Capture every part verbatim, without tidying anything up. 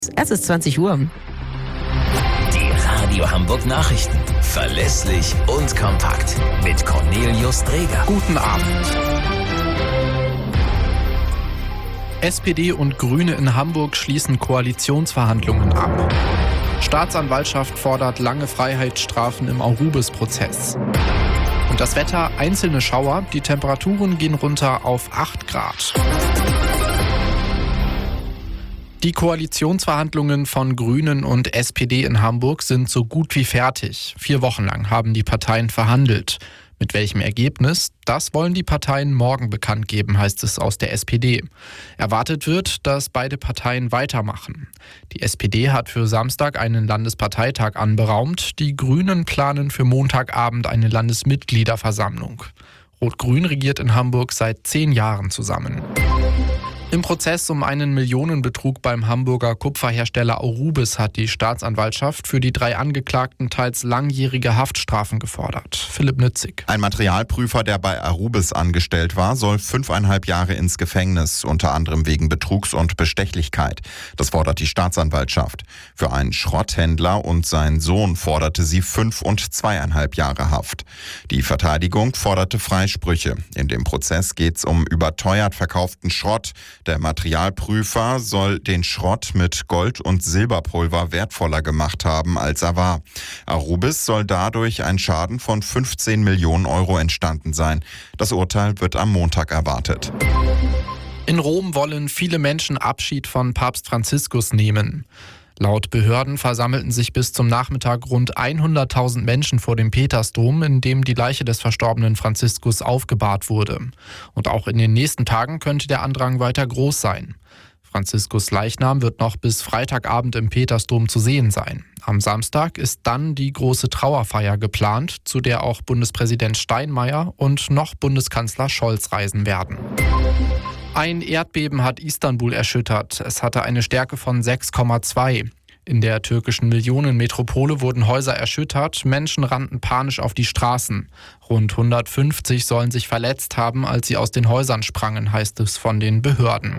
Es ist zwanzig Uhr. Die Radio Hamburg Nachrichten. Verlässlich und kompakt. Mit Cornelius Dreger. Guten Abend. S P D und Grüne in Hamburg schließen Koalitionsverhandlungen ab. Staatsanwaltschaft fordert lange Freiheitsstrafen im Arubis-Prozess. Und das Wetter, einzelne Schauer, die Temperaturen gehen runter auf acht Grad. Die Koalitionsverhandlungen von Grünen und S P D in Hamburg sind so gut wie fertig. Vier Wochen lang haben die Parteien verhandelt. Mit welchem Ergebnis? Das wollen die Parteien morgen bekannt geben, heißt es aus der S P D. Erwartet wird, dass beide Parteien weitermachen. Die S P D hat für Samstag einen Landesparteitag anberaumt. Die Grünen planen für Montagabend eine Landesmitgliederversammlung. Rot-Grün regiert in Hamburg seit zehn Jahren zusammen. Im Prozess um einen Millionenbetrug beim Hamburger Kupferhersteller Arubis hat die Staatsanwaltschaft für die drei Angeklagten teils langjährige Haftstrafen gefordert. Philipp Nützig. Ein Materialprüfer, der bei Arubis angestellt war, soll fünfeinhalb Jahre ins Gefängnis, unter anderem wegen Betrugs und Bestechlichkeit. Das fordert die Staatsanwaltschaft. Für einen Schrotthändler und seinen Sohn forderte sie fünf und zweieinhalb Jahre Haft. Die Verteidigung forderte Freisprüche. In dem Prozess geht es um überteuert verkauften Schrott. Der Materialprüfer soll den Schrott mit Gold- und Silberpulver wertvoller gemacht haben, als er war. Arubis soll dadurch ein Schaden von fünfzehn Millionen Euro entstanden sein. Das Urteil wird am Montag erwartet. In Rom wollen viele Menschen Abschied von Papst Franziskus nehmen. Laut Behörden versammelten sich bis zum Nachmittag rund hunderttausend Menschen vor dem Petersdom, in dem die Leiche des verstorbenen Franziskus aufgebahrt wurde. Und auch in den nächsten Tagen könnte der Andrang weiter groß sein. Franziskus Leichnam wird noch bis Freitagabend im Petersdom zu sehen sein. Am Samstag ist dann die große Trauerfeier geplant, zu der auch Bundespräsident Steinmeier und noch Bundeskanzler Scholz reisen werden. Ein Erdbeben hat Istanbul erschüttert. Es hatte eine Stärke von sechs Komma zwei. In der türkischen Millionenmetropole wurden Häuser erschüttert, Menschen rannten panisch auf die Straßen. Rund hundertfünfzig sollen sich verletzt haben, als sie aus den Häusern sprangen, heißt es von den Behörden.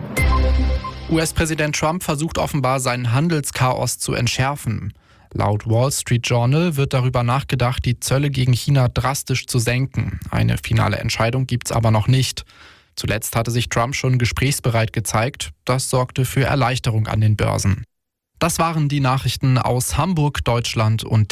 U S-Präsident Trump versucht offenbar, seinen Handelschaos zu entschärfen. Laut Wall Street Journal wird darüber nachgedacht, die Zölle gegen China drastisch zu senken. Eine finale Entscheidung gibt es aber noch nicht. Zuletzt hatte sich Trump schon gesprächsbereit gezeigt. Das sorgte für Erleichterung an den Börsen. Das waren die Nachrichten aus Hamburg, Deutschland und